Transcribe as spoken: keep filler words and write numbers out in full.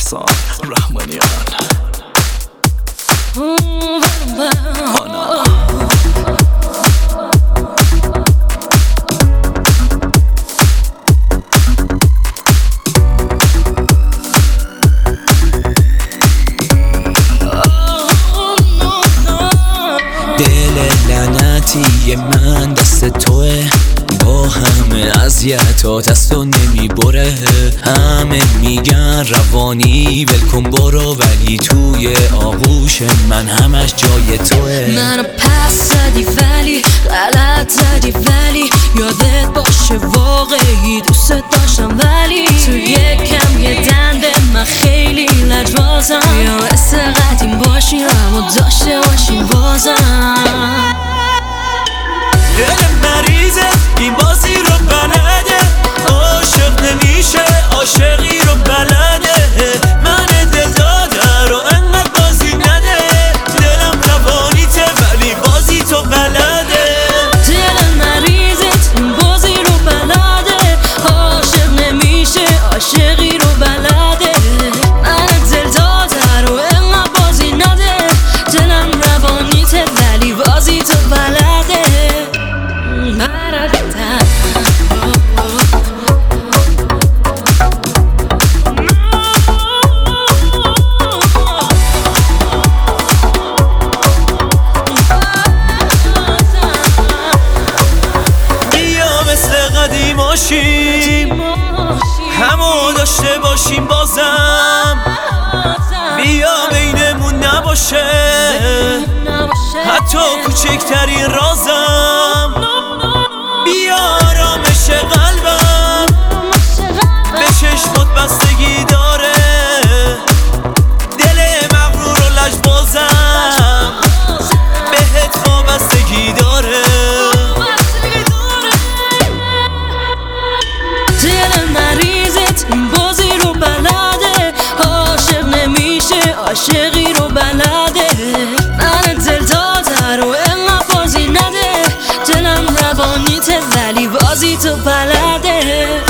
احسان رحمانیان. هانا دل لعنتی من دست توه، با همه اذیتات از تو نمیبره. همه میگن روانی ولکن برو، ولی توی آغوش من همش جای توه. منو پس زدی ولی غلط زدی، ولی یادت باشه واقعی دوست داشتم، ولی تو یکم یه دن به من خیلی لجبازم. یا مثل قدیم باشیم اما داشته باشیم بازم. دل مریضه این بازی رو بلده، عاشق نمیشه عاشقی رو بلده. من دل داده رو انقدر بازی نده، دلم روانیته ولی بازی تو بلده. دل مریضت این بازی رو بلده، عاشق نمیشه عاشقی رو بلده. من دل داده رو انقدر بازی نده، دلم روانیته ولی بازی تو بلده. همو داشته باشیم بازم، بیا بینمون نباشه حتی کوچکترین رازم. بیا آرامش قلبم به چشمات بستگی داره، دل مغرور و لجبازم بهت وابستگی داره. این بازی رو بلده، عاشق نمیشه عاشقی رو بلده. من دل داده رو انقدر بازی نده، دلم روانیته ولی بازی تو بلده.